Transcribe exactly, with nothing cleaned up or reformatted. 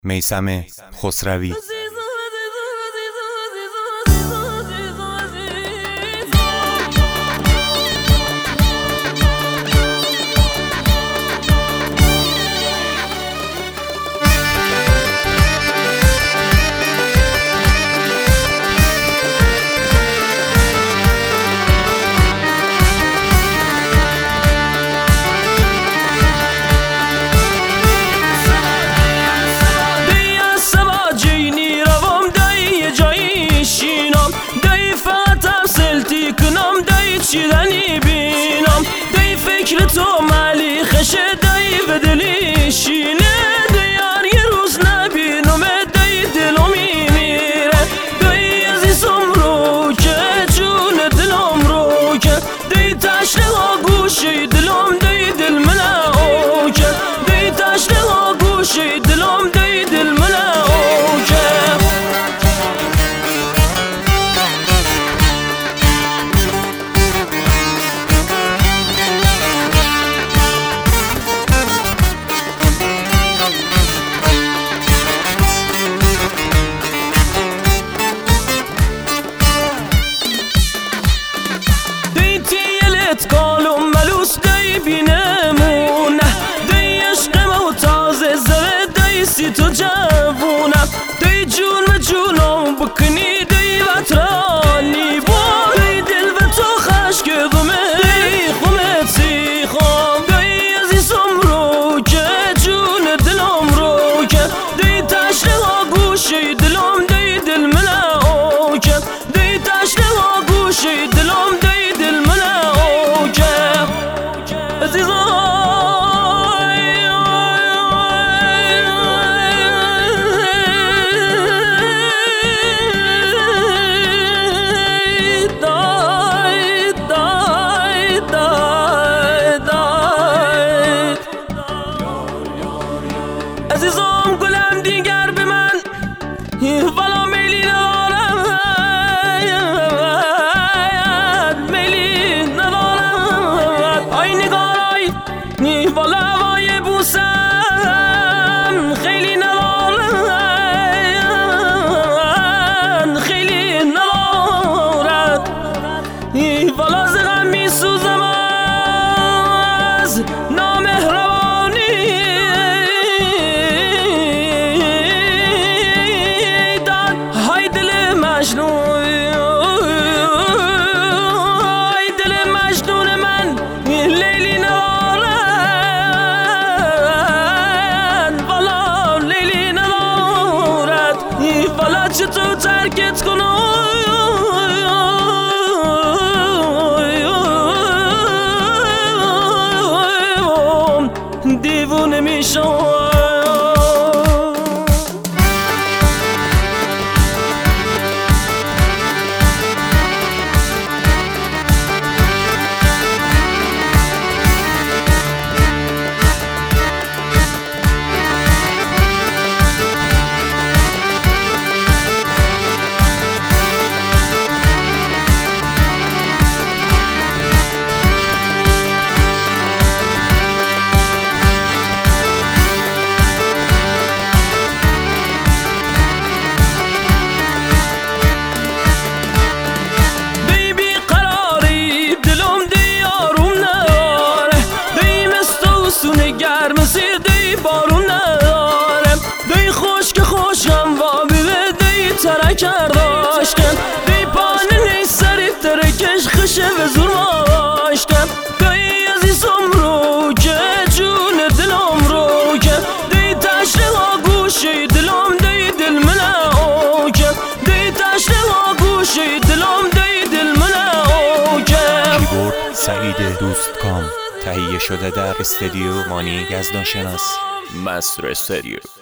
میثم خسروی. چیدنی بینم دی فکر تو ملی خشه دی به دلی شینه دیار یه روز نبینم دی دلو میمیره دی عزیزم رو که جون دلم رو که دی تشنه ها گوشی دلم دی دل منه او که دی تشنه ها گوشی دلم دی دل منه او که قالم ملوس دی بینمونه دی عشقم و تازه زره دی سی تو جوونم دی جون و جونم بکنی دی وطرانی با دی دل و تو خشک غمه دی خمت سی خام دی عزیزم رو که جون دلم رو که دی تشنه ها گوشی دلم دی دل منه او که دی تشنه ها گوشی دلم دی دل منه عزیزم گلم دیگر به من والا میلی ندارم میلی ندارم آی نگارای والا هوای بوسم خیلی ندارم خیلی ندارد والا زغم می سوزم از نامهربانی مجنون ای دل مجنون من لیلی ندارد والا لیلی ندارد والا چطور ترکت کنم دیوونه میشم گرم سیدی بارون ندارم دی خوش که خوشم و بیوه دی ترکر داشتم دی پانه نیست سری ترکش خشه و زور ماشتم دی عزیزم رو که جون دلم رو که دی تشنه ها گوشی دلم دی دل منه او که دی تشنه ها گوشی دلم دی دل منه او که کیبورد سعید دوست کام تهیه شده در استودیو مانی یزدانشناس مستر استودیو.